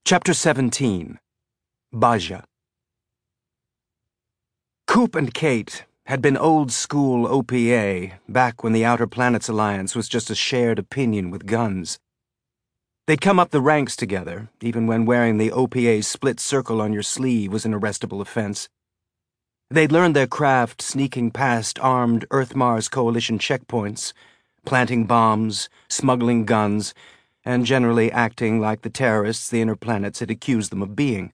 Chapter 17. Baja. Coop and Kate had been old-school OPA back when the Outer Planets Alliance was just a shared opinion with guns. They'd come up the ranks together, even when wearing the OPA's split circle on your sleeve was an arrestable offense. They'd learned their craft sneaking past armed Earth-Mars Coalition checkpoints, planting bombs, smuggling guns, and generally acting like the terrorists the Inner Planets had accused them of being.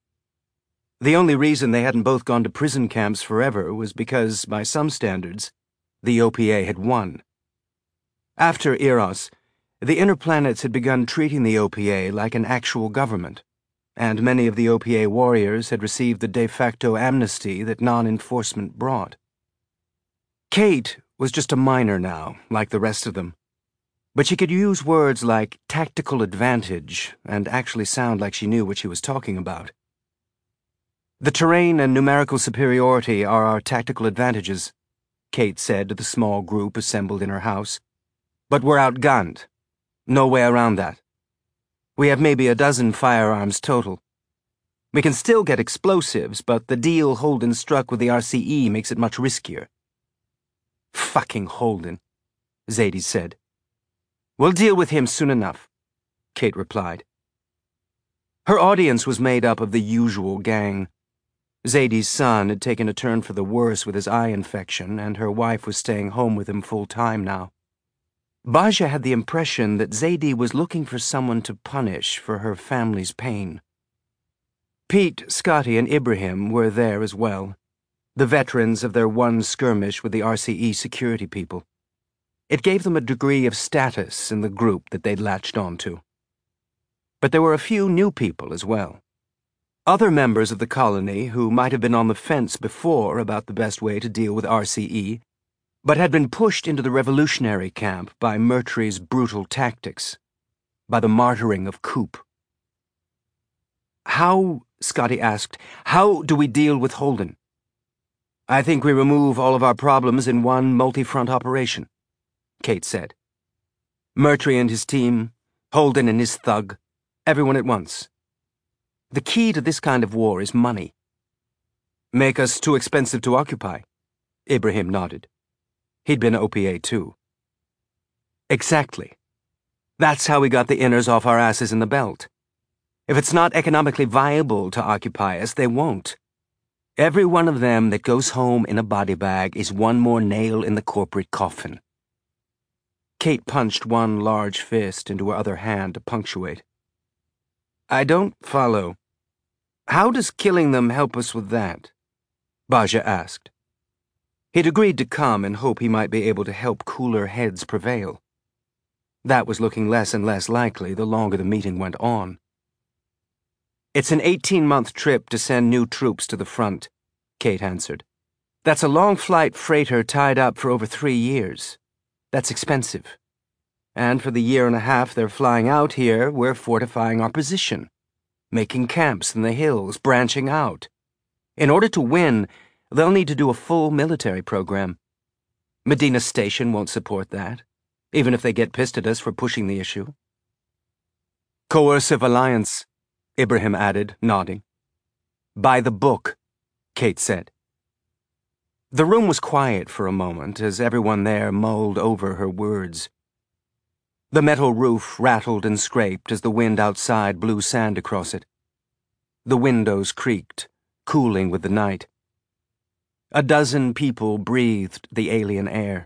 The only reason they hadn't both gone to prison camps forever was because, by some standards, the OPA had won. After Eros, the Inner Planets had begun treating the OPA like an actual government, and many of the OPA warriors had received the de facto amnesty that non-enforcement brought. Kate was just a minor now, like the rest of them, but she could use words like tactical advantage and actually sound like she knew what she was talking about. The terrain and numerical superiority are our tactical advantages, Kate said to the small group assembled in her house. But we're outgunned. No way around that. We have maybe a dozen firearms total. We can still get explosives, but the deal Holden struck with the RCE makes it much riskier. Fucking Holden, Zadie said. We'll deal with him soon enough, Kate replied. Her audience was made up of the usual gang. Zadie's son had taken a turn for the worse with his eye infection, and her wife was staying home with him full-time now. Baja had the impression that Zadie was looking for someone to punish for her family's pain. Pete, Scotty, and Ibrahim were there as well, the veterans of their one skirmish with the RCE security people. It gave them a degree of status in the group that they'd latched onto. But there were a few new people as well. Other members of the colony who might have been on the fence before about the best way to deal with RCE, but had been pushed into the revolutionary camp by Murtry's brutal tactics, by the martyring of Coop. How, Scotty asked, how do we deal with Holden? I think we remove all of our problems in one multi-front operation, Kate said. Murtry and his team, Holden and his thug, everyone at once. The key to this kind of war is money. Make us too expensive to occupy, Ibrahim nodded. He'd been OPA too. Exactly. That's how we got the Inners off our asses in the belt. If it's not economically viable to occupy us, they won't. Every one of them that goes home in a body bag is one more nail in the corporate coffin. Kate punched one large fist into her other hand to punctuate. I don't follow. How does killing them help us with that? Baja asked. He'd agreed to come in hope he might be able to help cooler heads prevail. That was looking less and less likely the longer the meeting went on. It's an 18-month trip to send new troops to the front, Kate answered. That's a long flight freighter tied up for over 3 years. That's expensive. And for the year and a half they're flying out here, we're fortifying our position, making camps in the hills, branching out. In order to win, they'll need to do a full military program. Medina Station won't support that, even if they get pissed at us for pushing the issue. Coercive alliance, Ibrahim added, nodding. By the book, Kate said. The room was quiet for a moment as everyone there mulled over her words. The metal roof rattled and scraped as the wind outside blew sand across it. The windows creaked, cooling with the night. A dozen people breathed the alien air.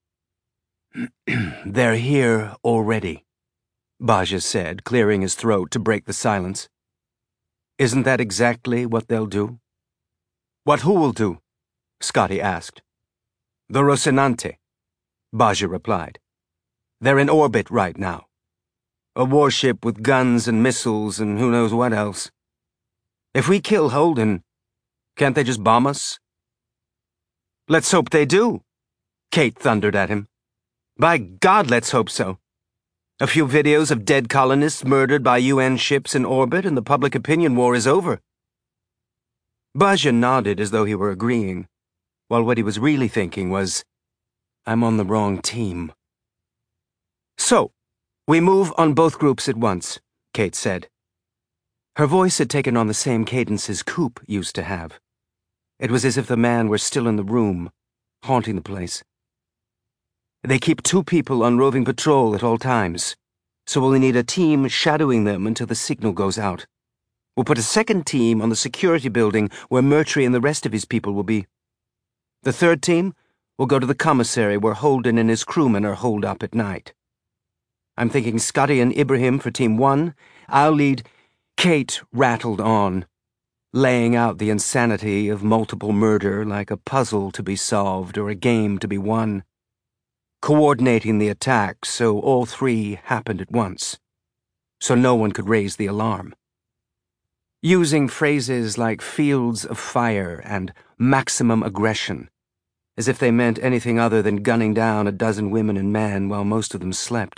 They're here already, Baja said, clearing his throat to break the silence. Isn't that exactly what they'll do? What who will do? Scotty asked. The Rocinante, Baja replied. They're in orbit right now. A warship with guns and missiles and who knows what else. If we kill Holden, can't they just bomb us? Let's hope they do, Kate thundered at him. By God, let's hope so. A few videos of dead colonists murdered by UN ships in orbit and the public opinion war is over. Baja nodded as though he were agreeing, while what he was really thinking was, I'm on the wrong team. So, we move on both groups at once, Kate said. Her voice had taken on the same cadence as Coop used to have. It was as if the man were still in the room, haunting the place. They keep 2 people on roving patrol at all times, so we'll need a team shadowing them until the signal goes out. We'll put a second team on the security building where Murtry and the rest of his people will be. The third team will go to the commissary where Holden and his crewmen are holed up at night. I'm thinking Scotty and Ibrahim for Team 1. I'll lead. Kate rattled on, laying out the insanity of multiple murder like a puzzle to be solved or a game to be won, coordinating the attack so all 3 happened at once, so no one could raise the alarm. Using phrases like fields of fire and maximum aggression, as if they meant anything other than gunning down a dozen women and men while most of them slept.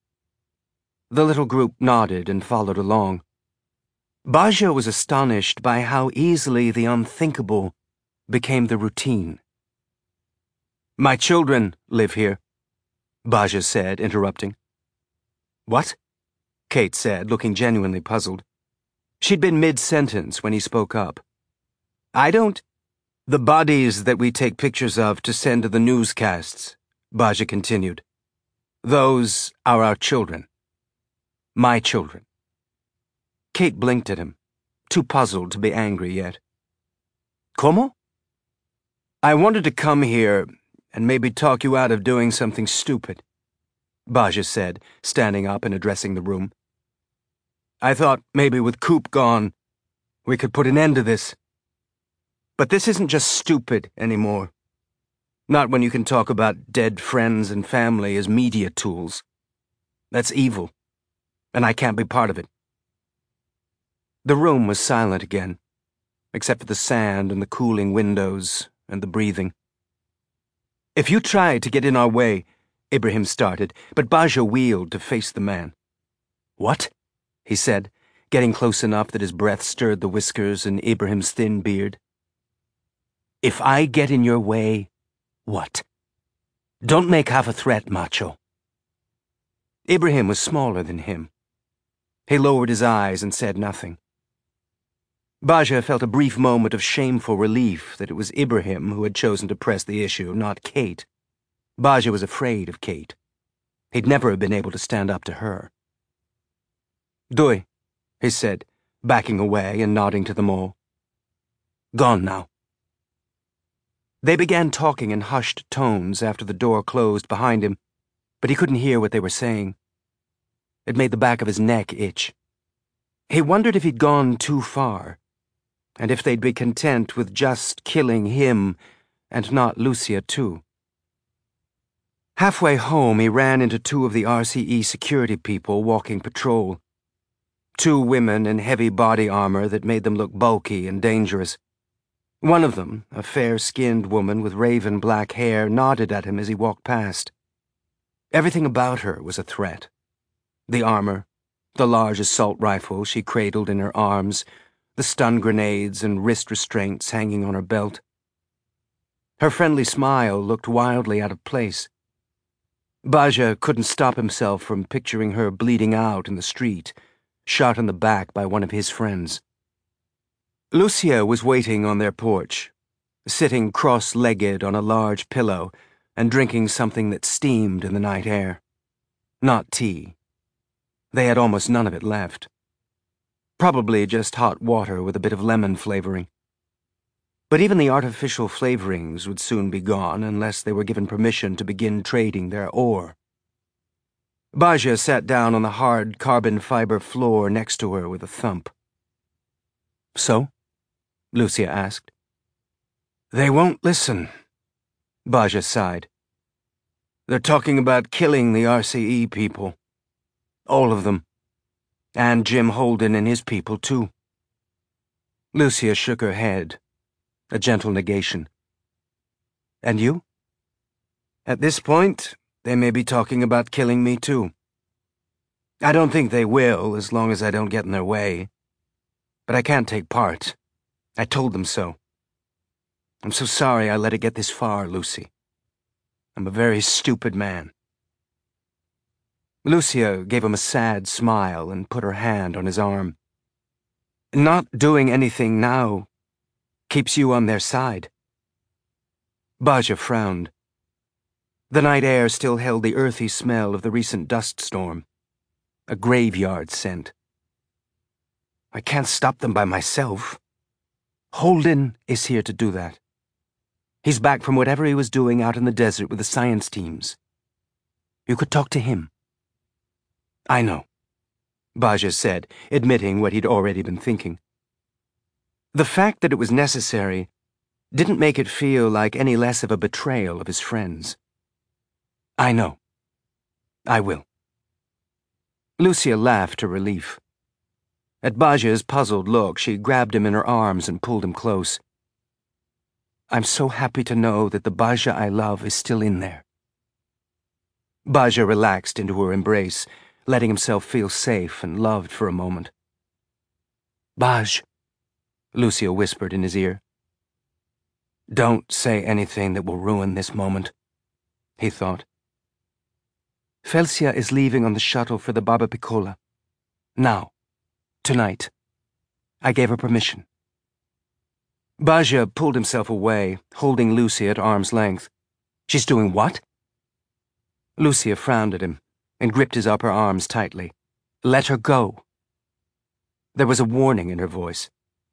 The little group nodded and followed along. Baja was astonished by how easily the unthinkable became the routine. "My children live here," Baja said, interrupting. "What?" Kate said, looking genuinely puzzled. She'd been mid-sentence when he spoke up. "I don't—" "The bodies that we take pictures of to send to the newscasts," Baja continued. "Those are our children. My children." Kate blinked at him, too puzzled to be angry yet. "Como?" "I wanted to come here and maybe talk you out of doing something stupid," Baja said, standing up and addressing the room. "I thought maybe with Coop gone, we could put an end to this. But this isn't just stupid anymore. Not when you can talk about dead friends and family as media tools. That's evil, and I can't be part of it." The room was silent again, except for the sand and the cooling windows and the breathing. "If you try to get in our way," Ibrahim started, but Baja wheeled to face the man. "What?" he said, getting close enough that his breath stirred the whiskers in Ibrahim's thin beard. "If I get in your way, what? Don't make half a threat, macho." Ibrahim was smaller than him. He lowered his eyes and said nothing. Baja felt a brief moment of shameful relief that it was Ibrahim who had chosen to press the issue, not Kate. Baja was afraid of Kate. He'd never have been able to stand up to her. "Doi," he said, backing away and nodding to them all. "Gone now." They began talking in hushed tones after the door closed behind him, but he couldn't hear what they were saying. It made the back of his neck itch. He wondered if he'd gone too far, and if they'd be content with just killing him and not Lucia too. Halfway home, he ran into 2 of the RCE security people walking patrol. 2 women in heavy body armor that made them look bulky and dangerous. One of them, a fair-skinned woman with raven black hair, nodded at him as he walked past. Everything about her was a threat. The armor, the large assault rifle she cradled in her arms, the stun grenades and wrist restraints hanging on her belt. Her friendly smile looked wildly out of place. Baja couldn't stop himself from picturing her bleeding out in the street, shot in the back by one of his friends. Lucia was waiting on their porch, sitting cross-legged on a large pillow and drinking something that steamed in the night air. Not tea. They had almost none of it left. Probably just hot water with a bit of lemon flavoring. But even the artificial flavorings would soon be gone unless they were given permission to begin trading their ore. Baja sat down on the hard carbon fiber floor next to her with a thump. "So?" Lucia asked. "They won't listen," Baja sighed. "They're talking about killing the RCE people. All of them. And Jim Holden and his people, too." Lucia shook her head, a gentle negation. "And you?" "At this point, they may be talking about killing me, too. I don't think they will, as long as I don't get in their way. But I can't take part. I told them so. I'm so sorry I let it get this far, Lucy. I'm a very stupid man." Lucia gave him a sad smile and put her hand on his arm. Not doing anything now keeps you on their side. Baja frowned. The night air still held the earthy smell of the recent dust storm, a graveyard scent. I can't stop them by myself. Holden is here to do that. He's back from whatever he was doing out in the desert with the science teams. You could talk to him. I know, Baja said, admitting what he'd already been thinking. The fact that it was necessary didn't make it feel like any less of a betrayal of his friends. I know. I will. Lucia laughed her relief. At Baja's puzzled look, she grabbed him in her arms and pulled him close. I'm so happy to know that the Baja I love is still in there. Baja relaxed into her embrace, letting himself feel safe and loved for a moment. Baj, Lucia whispered in his ear. Don't say anything that will ruin this moment, he thought. Felsia is leaving on the shuttle for the Baba Piccola. Now. Tonight. I gave her permission. Baja pulled himself away, holding Lucia at arm's length. She's doing what? Lucia frowned at him and gripped his upper arms tightly. Let her go. There was a warning in her voice.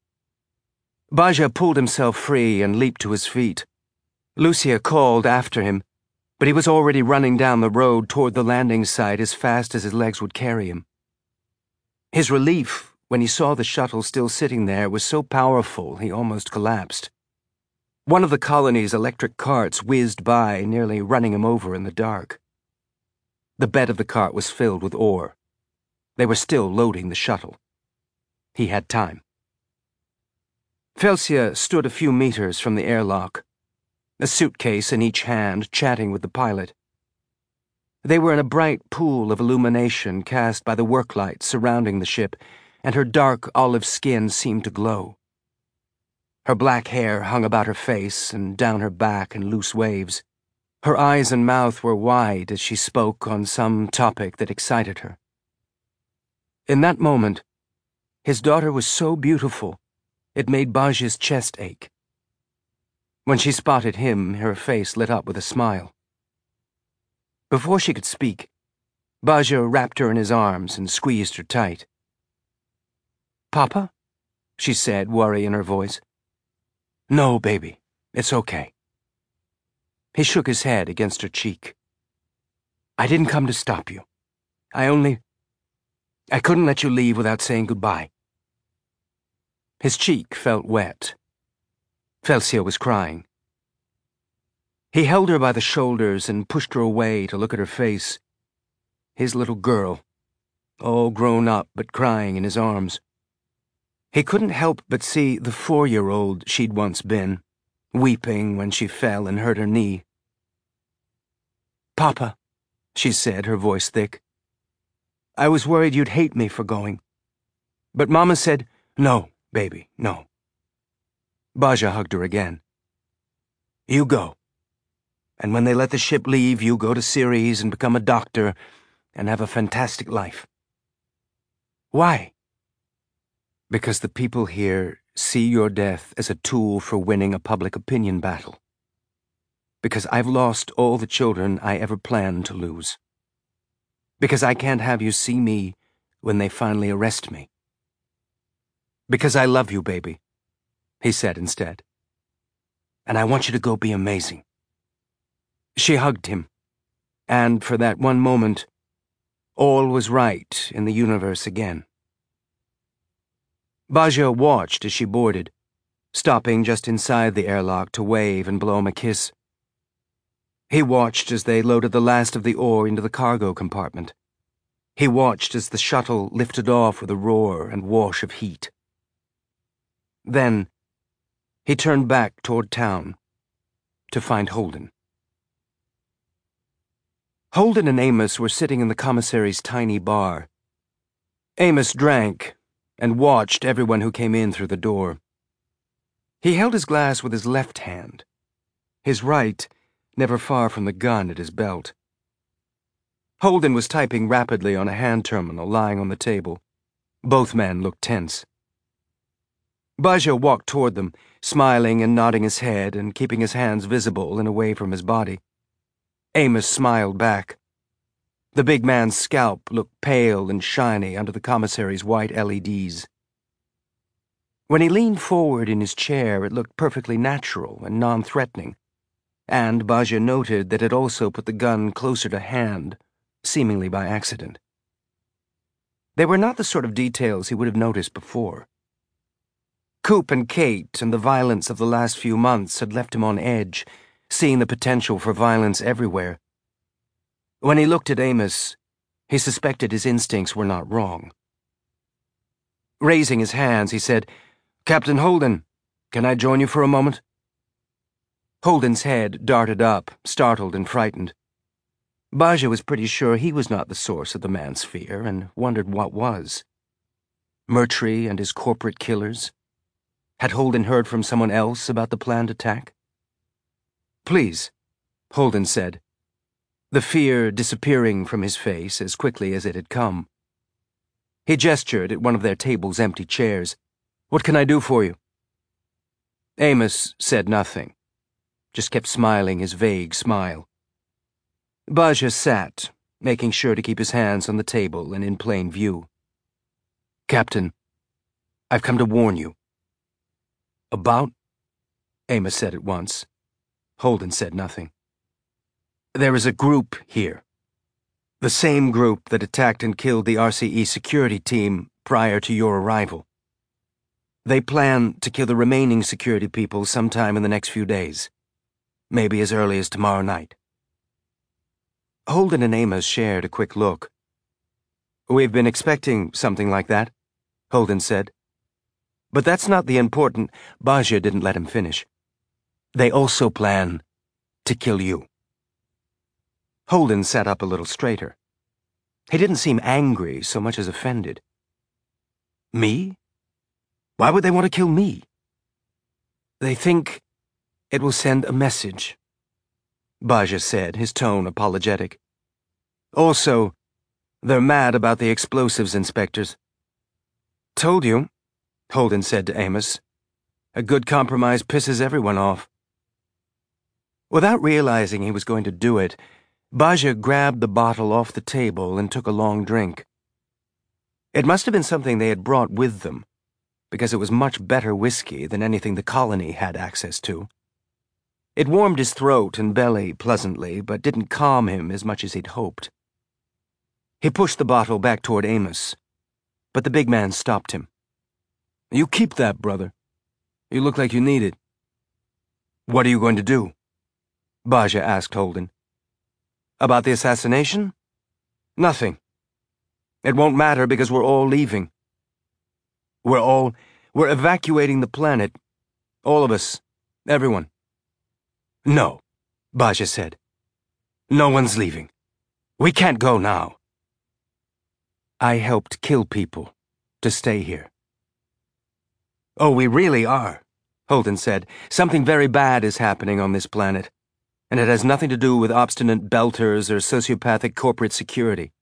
Baja pulled himself free and leaped to his feet. Lucia called after him, but he was already running down the road toward the landing site as fast as his legs would carry him. His relief when he saw the shuttle still sitting there was so powerful he almost collapsed. One of the colony's electric carts whizzed by, nearly running him over in the dark. The bed of the cart was filled with ore. They were still loading the shuttle. He had time. Felsia stood a few meters from the airlock, a suitcase in each hand, chatting with the pilot. They were in a bright pool of illumination cast by the work lights surrounding the ship, and her dark olive skin seemed to glow. Her black hair hung about her face and down her back in loose waves. Her eyes and mouth were wide as she spoke on some topic that excited her. In that moment, his daughter was so beautiful, it made Baja's chest ache. When she spotted him, her face lit up with a smile. Before she could speak, Baja wrapped her in his arms and squeezed her tight. Papa? She said, worry in her voice. No, baby, it's okay. He shook his head against her cheek. I didn't come to stop you. I couldn't let you leave without saying goodbye. His cheek felt wet. Felsia was crying. He held her by the shoulders and pushed her away to look at her face. His little girl, all grown up but crying in his arms. He couldn't help but see the 4-year-old she'd once been, weeping when she fell and hurt her knee. Papa, she said, her voice thick. I was worried you'd hate me for going. But Mama said, no, baby, no. Baja hugged her again. You go. And when they let the ship leave, you go to Ceres and become a doctor and have a fantastic life. Why? Because the people here see your death as a tool for winning a public opinion battle. Because I've lost all the children I ever planned to lose. Because I can't have you see me when they finally arrest me. Because I love you, baby, he said instead. And I want you to go be amazing. She hugged him, and for that one moment, all was right in the universe again. Baja watched as she boarded, stopping just inside the airlock to wave and blow him a kiss. He watched as they loaded the last of the ore into the cargo compartment. He watched as the shuttle lifted off with a roar and wash of heat. Then, he turned back toward town to find Holden. Holden and Amos were sitting in the commissary's tiny bar. Amos drank and watched everyone who came in through the door. He held his glass with his left hand, his right never far from the gun at his belt. Holden was typing rapidly on a hand terminal lying on the table. Both men looked tense. Baja walked toward them, smiling and nodding his head and keeping his hands visible and away from his body. Amos smiled back. The big man's scalp looked pale and shiny under the commissary's white LEDs. When he leaned forward in his chair, it looked perfectly natural and non-threatening, and Baja noted that it also put the gun closer to hand, seemingly by accident. They were not the sort of details he would have noticed before. Coop and Kate and the violence of the last few months had left him on edge, seeing the potential for violence everywhere. When he looked at Amos, he suspected his instincts were not wrong. Raising his hands, he said, "Captain Holden, can I join you for a moment?" Holden's head darted up, startled and frightened. Baja was pretty sure he was not the source of the man's fear, and wondered what was. Murtry and his corporate killers? Had Holden heard from someone else about the planned attack? "Please," Holden said, the fear disappearing from his face as quickly as it had come. He gestured at one of their table's empty chairs. "What can I do for you?" Amos said nothing, just kept smiling his vague smile. Baja sat, making sure to keep his hands on the table and in plain view. "Captain, I've come to warn you." "About?" Amos said at once. Holden said nothing. "There is a group here. The same group that attacked and killed the RCE security team prior to your arrival. They plan to kill the remaining security people sometime in the next few days, maybe as early as tomorrow night." Holden and Amos shared a quick look. "We've been expecting something like that," Holden said. "But that's not the important—" Baja didn't let him finish. "They also plan to kill you." Holden sat up a little straighter. He didn't seem angry so much as offended. "Me? Why would they want to kill me?" "They think it will send a message," Baja said, his tone apologetic. "Also, they're mad about the explosives inspectors." "Told you," Holden said to Amos. "A good compromise pisses everyone off." Without realizing he was going to do it, Baja grabbed the bottle off the table and took a long drink. It must have been something they had brought with them, because it was much better whiskey than anything the colony had access to. It warmed his throat and belly pleasantly, but didn't calm him as much as he'd hoped. He pushed the bottle back toward Amos, but the big man stopped him. "You keep that, brother. You look like you need it." "What are you going to do?" Baja asked Holden. "About the assassination? Nothing. It won't matter because we're all leaving. We're evacuating the planet. All of us. Everyone." "No," Baja said. "No one's leaving. We can't go now." "I helped kill people to stay here." "Oh, we really are," Holden said. "Something very bad is happening on this planet, and it has nothing to do with obstinate belters or sociopathic corporate security."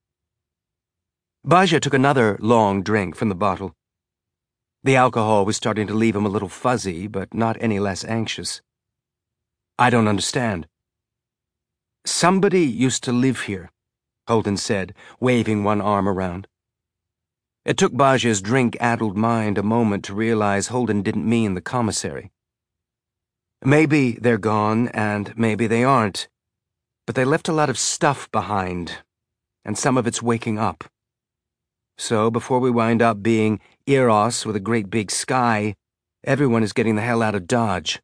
Baja took another long drink from the bottle. The alcohol was starting to leave him a little fuzzy, but not any less anxious. "I don't understand." "Somebody used to live here," Holden said, waving one arm around. It took Baja's drink-addled mind a moment to realize Holden didn't mean the commissary. "Maybe they're gone, and maybe they aren't, but they left a lot of stuff behind, and some of it's waking up. So before we wind up being Eros with a great big sky, everyone is getting the hell out of Dodge."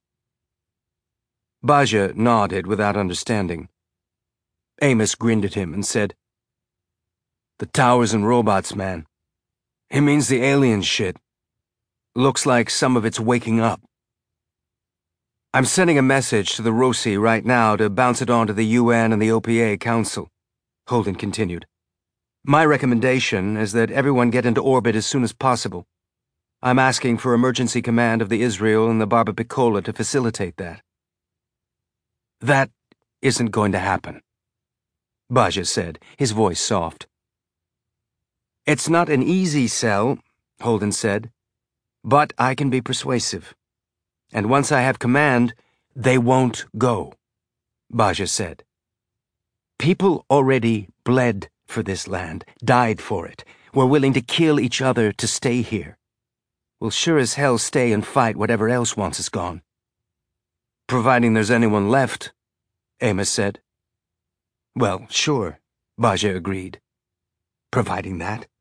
Baja nodded without understanding. Amos grinned at him and said, "The towers and robots, man. He means the alien shit. Looks like some of it's waking up." "I'm sending a message to the ROSI right now to bounce it on to the UN and the OPA Council," Holden continued. "My recommendation is that everyone get into orbit as soon as possible. I'm asking for emergency command of the Israel and the Barba Piccola to facilitate that." "That isn't going to happen," Baja said, his voice soft. "It's not an easy sell," Holden said, But I can be persuasive. And once I have command, they won't go, Baja said. People already bled for this land, died for it, were willing to kill each other to stay here. We'll sure as hell stay and fight whatever else wants us gone. Providing there's anyone left, Amos said. Well, sure, Baja agreed. Providing that.